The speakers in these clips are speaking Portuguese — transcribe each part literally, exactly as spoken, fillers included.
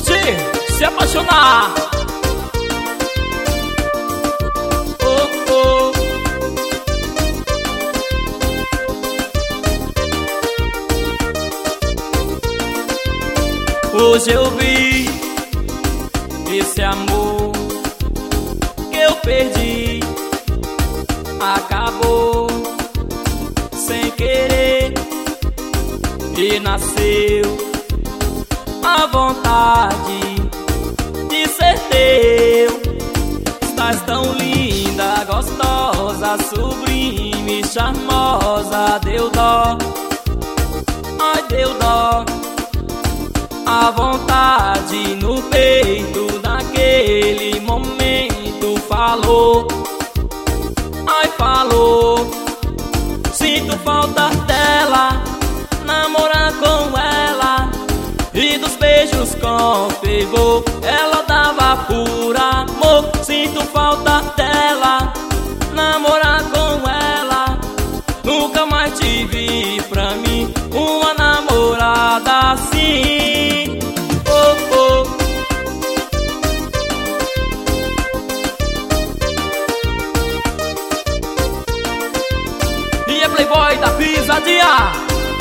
curtir, se apaixonar. Oh, oh. Hoje eu vi esse amor que eu perdi, acabou sem querer e nasceu a vontade de ser teu. Estás tão linda, gostosa, sublime, charmosa. Deu dó, ai deu dó. A vontade no peito naquele momento falou, ai falou. Sinto falta dela, namorar com ela e dos beijos com fervor. Ela dava por amor. Sinto falta dela, namorar com ela. Nunca mais tive pra mim uma namorada assim. Oh, oh. E a Playboy da pisadinha.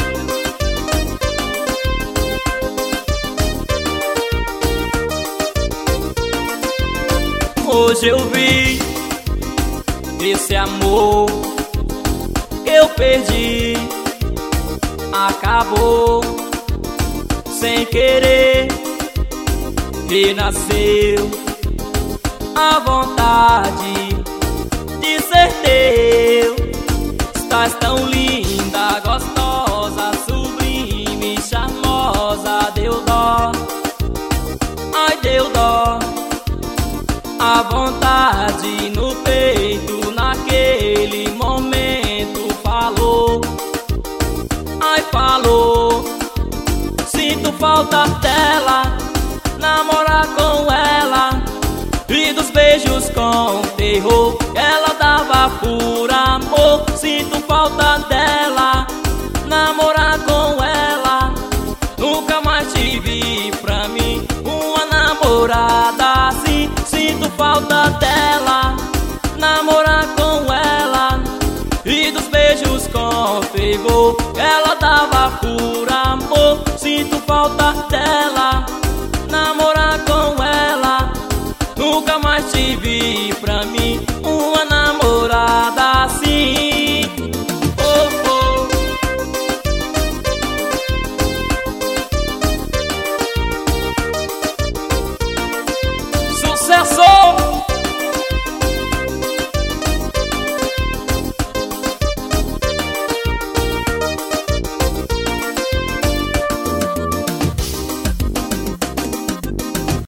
Hoje eu vi esse amor que eu perdi, acabou sem querer e nasceu a vontade de ser teu. Estás tão linda, gostosa, sublime, charmosa. Deu dó, ai deu dó. A vontade no peito naquele momento falou, ai falou. Sinto falta dela, namorar com ela e dos beijos com terror. Ela dava por amor. Sinto falta dela, namorar com ela. Nunca mais tive pra mim uma namorada assim. Sinto falta dela, namorar com ela e dos beijos com fervor. Ela dava por amor. Sinto falta dela,